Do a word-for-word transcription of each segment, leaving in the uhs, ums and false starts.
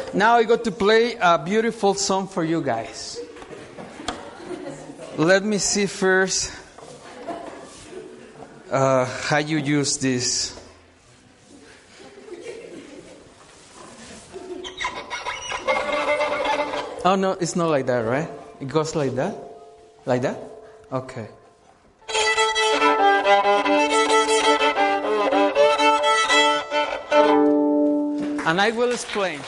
Now I got to play a beautiful song for you guys. Let me see first uh, how you use this. Oh, no, it's not like that, right? It goes like that? Like that? Okay. And I will explain.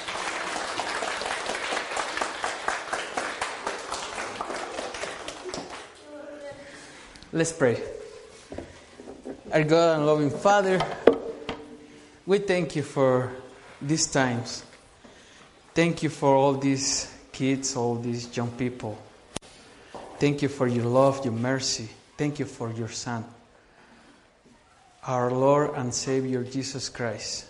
Let's pray. Our God and loving Father, we thank you for these times. Thank you for all these kids, all these young people. Thank you for your love, your mercy. Thank you for your Son, our Lord and Savior, Jesus Christ.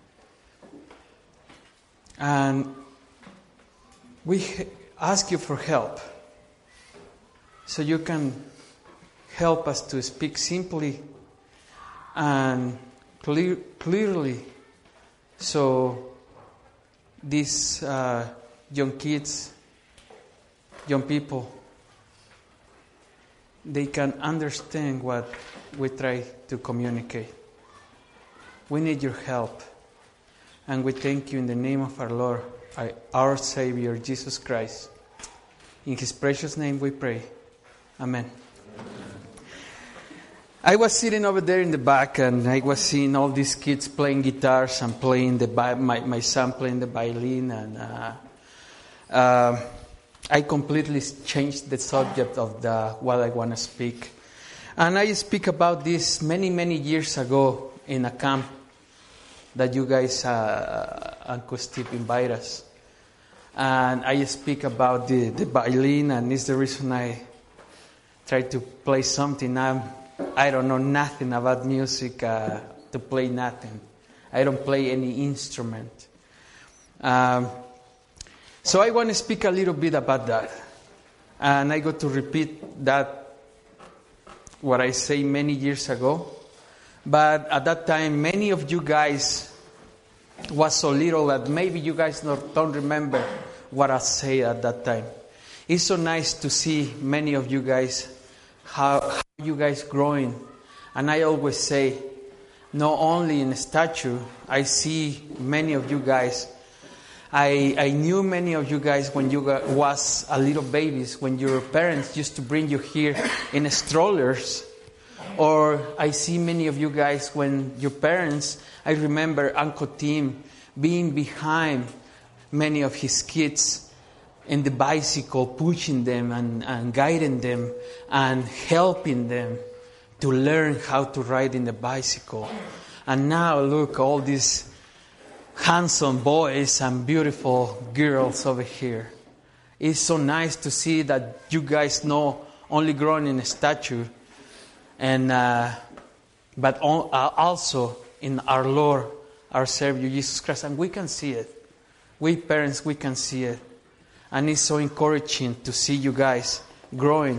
And we ask you for help, so you can help us to speak simply and clear, clearly, so these uh, young kids, young people, they can understand what we try to communicate. We need your help. And we thank you in the name of our Lord, our Savior, Jesus Christ. In His precious name we pray. Amen. I was sitting over there in the back, and I was seeing all these kids playing guitars and playing the my my son playing the violin, and uh, uh, I completely changed the subject of the what I want to speak. And I speak about this many many years ago in a camp that you guys, uh, Uncle Steve, invite us. And I speak about the, the violin, and it's the reason I try to play something. I'm, I don't know nothing about music, uh, to play nothing. I don't play any instrument. Um, so I want to speak a little bit about that. And I got to repeat that, what I say many years ago. But at that time, many of you guys was so little that maybe you guys not, don't remember what I say at that time. It's so nice to see many of you guys, how, how you guys growing. And I always say, not only in stature, I see many of you guys. I I knew many of you guys when you got, was a little babies, when your parents used to bring you here in strollers. Or I see many of you guys when your parents, I remember Uncle Tim being behind many of his kids in the bicycle, pushing them and, and guiding them and helping them to learn how to ride in the bicycle. And now look, all these handsome boys and beautiful girls over here. It's so nice to see that you guys know only growing in stature, and uh, but on, uh, also in our Lord, our Savior, Jesus Christ. And we can see it. We parents, we can see it. And it's so encouraging to see you guys growing.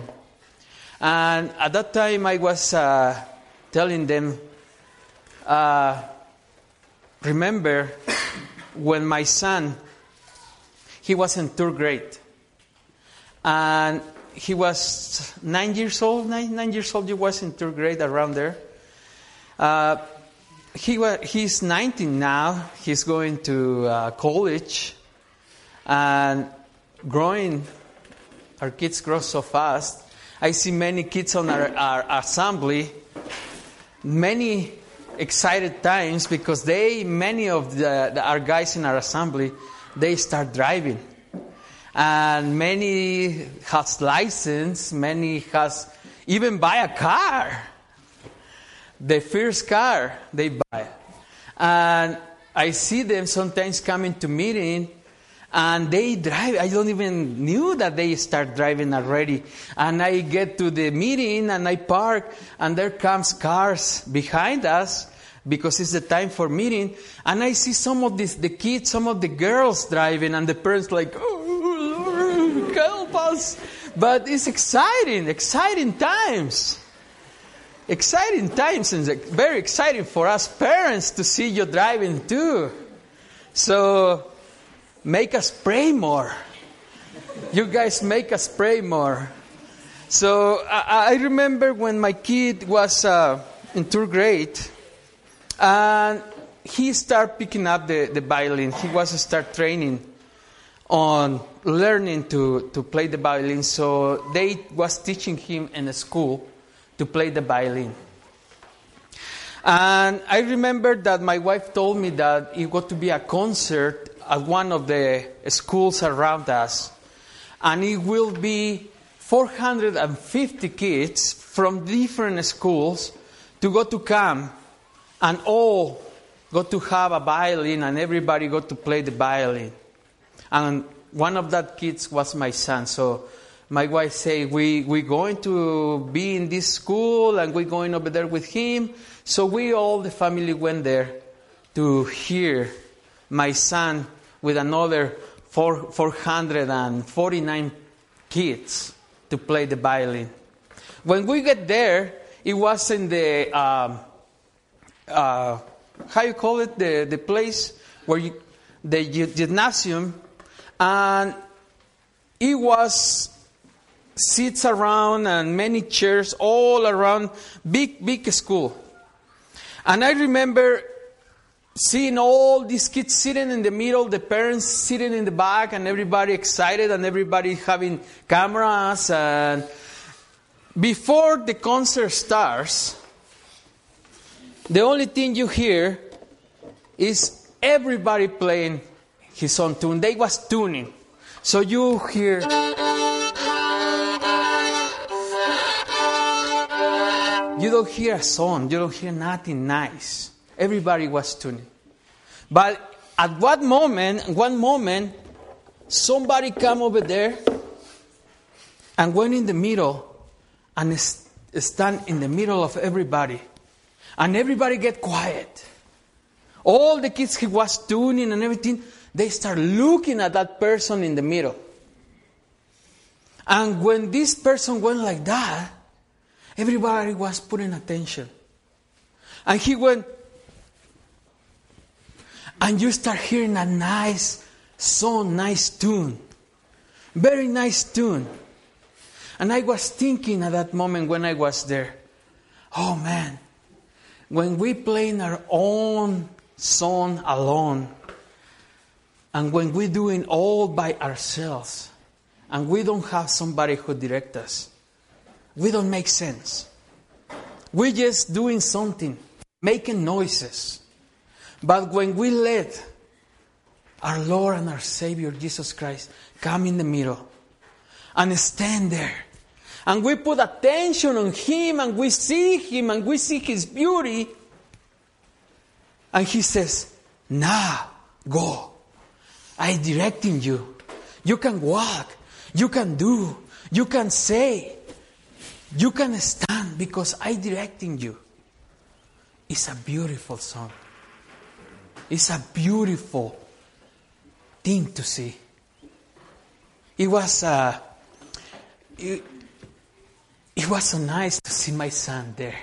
And at that time, I was uh, telling them, uh, remember when my son, he was in third grade. And he was nine years old, nine, nine years old, he was in third grade, around there. Uh, he was, he's nineteen now. He's going to uh, college. And growing, our kids grow so fast. I see many kids on our, our assembly, many excited times, because they, many of the, the, our guys in our assembly, they start driving. And many has license, many has even buy a car. The first car they buy. And I see them sometimes coming to meeting, and they drive. I don't even knew that they start driving already. And I get to the meeting and I park, and there comes cars behind us because it's the time for meeting. And I see some of this, the kids, some of the girls driving, and the parents like, oh, Lord, help us. But it's exciting, exciting times. Exciting times, and very exciting for us parents to see you driving too. So make us pray more. You guys make us pray more. So I, I remember when my kid was uh, in third grade, and he started picking up the, the violin. He was to start training on learning to, to play the violin. So they was teaching him in a school to play the violin. And I remember that my wife told me that it got to be a concert at one of the schools around us. And it will be four hundred fifty kids from different schools to go to camp. And all got to have a violin, and everybody got to play the violin. And one of that kids was my son. So my wife said, we, we're going to be in this school, and we're going over there with him. So we all, the family, went there to hear my son with another four, four hundred forty-nine kids to play the violin. When we get there, it was in the, um, uh, how you call it, the, the place where you, the gymnasium, and it was seats around and many chairs all around, big, big school. And I remember seeing all these kids sitting in the middle, the parents sitting in the back, and everybody excited, and everybody having cameras. And before the concert starts, the only thing you hear is everybody playing his own tune. They was tuning. So you hear... You don't hear a song. You don't hear nothing nice. Everybody was tuning. But at what moment, one moment, somebody come over there and went in the middle and stand in the middle of everybody. And everybody get quiet. All the kids he was tuning and everything, they start looking at that person in the middle. And when this person went like that, everybody was putting attention. And he went, and you start hearing a nice song, nice tune. Very nice tune. And I was thinking at that moment when I was there, oh man, when we play our own song alone, and when we're doing all by ourselves, and we don't have somebody who directs us, we don't make sense. We're just doing something, making noises. But when we let our Lord and our Savior, Jesus Christ, come in the middle and stand there, and we put attention on Him, and we see Him, and we see His beauty, and He says, now, go. I'm directing you. You can walk. You can do. You can say. You can stand because I'm directing you. It's a beautiful song. It's a beautiful thing to see. It was uh, it, it was so nice to see my son there,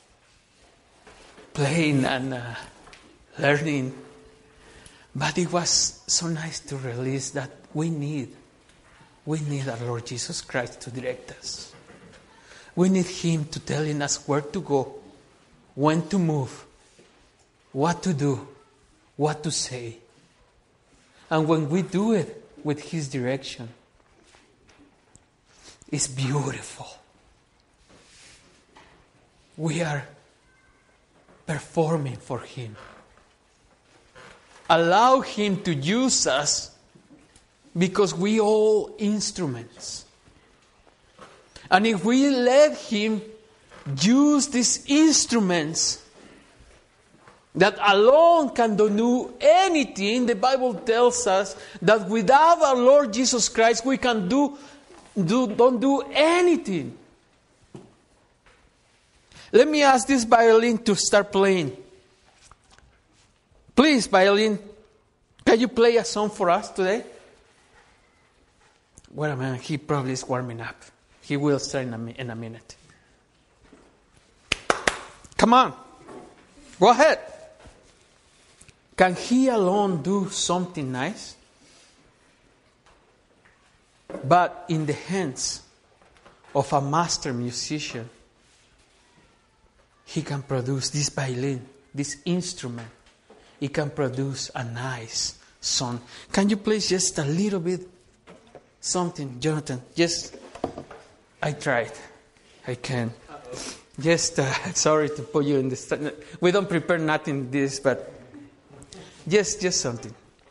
playing and uh, learning. But it was so nice to realize that we need, we need our Lord Jesus Christ to direct us. We need Him to telling us where to go, when to move, what to do, what to say. And when we do it with His direction, it's beautiful. We are performing for Him. Allow Him to use us because we all instruments. And if we let Him use these instruments that alone can do anything, the Bible tells us that without our Lord Jesus Christ we can do, do don't do anything. Let me ask this violin to start playing. Please, violin, can you play a song for us today? Wait a minute, he probably is warming up. He will start in a, in a minute. Come on. Go ahead. Can he alone do something nice? But in the hands of a master musician, he can produce this violin, this instrument. He can produce a nice song. Can you please just a little bit something, Jonathan? Just, I tried. I can. Just, uh, sorry to put you in this. We don't prepare nothing this, but just, just something.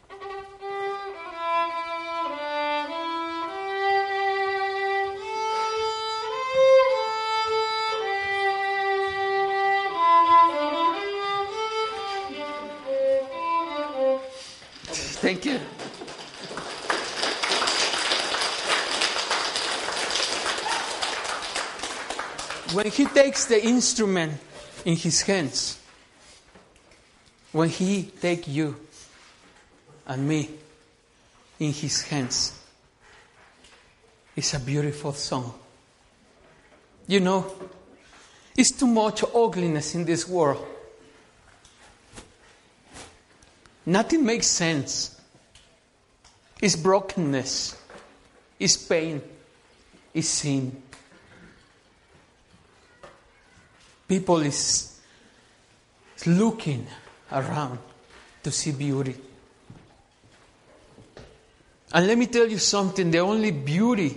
Thank you. When he takes the instrument in his hands, when he takes you and me in his hands, it's a beautiful song. You know, it's too much ugliness in this world. Nothing makes sense. It's brokenness. It's pain. It's sin. People is looking around to see beauty. And let me tell you something, the only beauty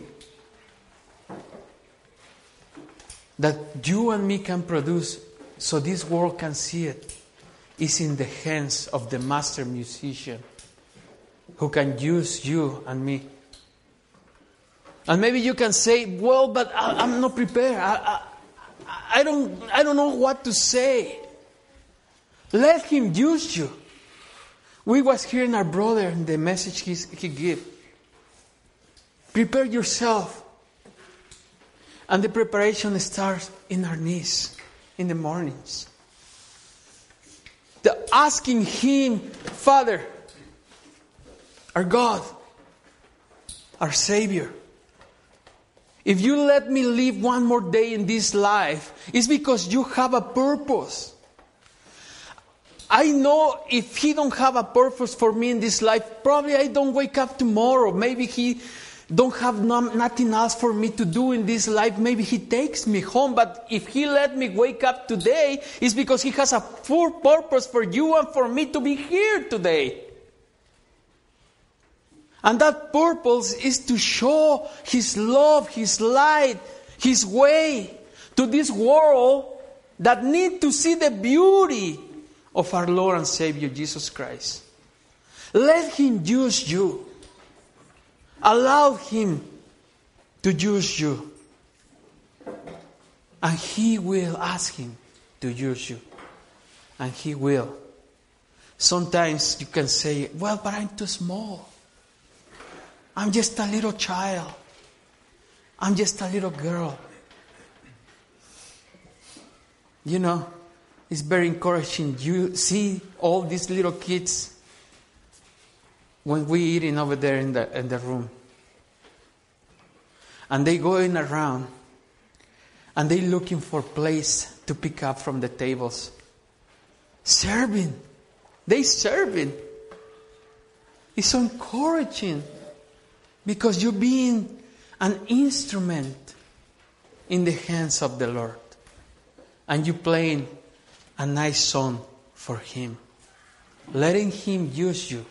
that you and me can produce so this world can see it is in the hands of the master musician who can use you and me. And maybe you can say, well, but I, I'm not prepared. I, I, I don't, I don't know what to say. Let him use you. We was hearing our brother and the message he, he gave. Prepare yourself. And the preparation starts in our knees in the mornings. The asking him, Father, our God, our Savior, if you let me live one more day in this life, it's because you have a purpose. I know if He don't have a purpose for me in this life, probably I don't wake up tomorrow. Maybe He don't have no, nothing else for me to do in this life. Maybe He takes me home. But if He let me wake up today, it's because He has a full purpose for you and for me to be here today. And that purpose is to show His love, His light, His way to this world that need to see the beauty of our Lord and Savior Jesus Christ. Let Him use you. Allow Him to use you. And He will ask Him to use you. And He will. Sometimes you can say, well, but I'm too small. I'm just a little child. I'm just a little girl. You know, it's very encouraging. You see all these little kids when we eating over there in the in the room. And they going around and they looking for place to pick up from the tables. Serving. They serving. It's so encouraging. Because you're being an instrument in the hands of the Lord. And you're playing a nice song for Him. Letting Him use you.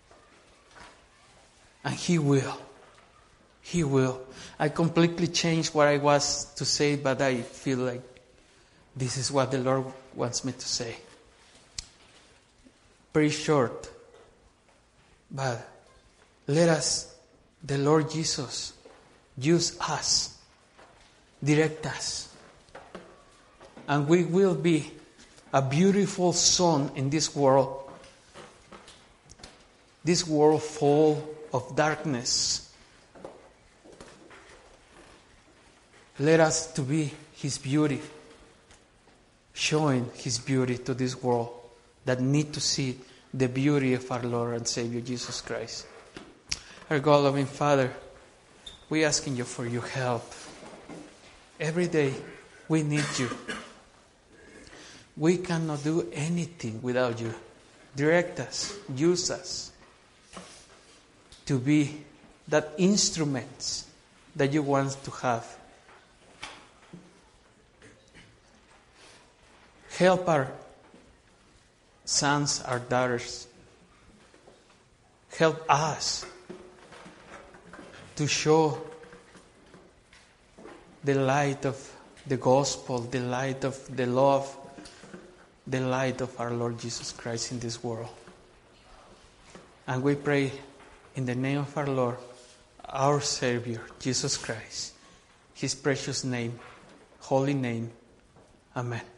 And He will. He will. I completely changed what I was to say, but I feel like this is what the Lord wants me to say. Very short. But let us, the Lord Jesus, use us, direct us, and we will be a beautiful sun in this world, this world full of darkness. Let us to be His beauty, showing His beauty to this world that need to see the beauty of our Lord and Savior Jesus Christ. Our God, loving Father, we asking you for your help. Every day we need you. We cannot do anything without you. Direct us, use us to be that instruments that you want to have. Help our sons, our daughters. Help us to show the light of the gospel, the light of the love, the light of our Lord Jesus Christ in this world. And we pray in the name of our Lord, our Savior, Jesus Christ, His precious name, holy name. Amen.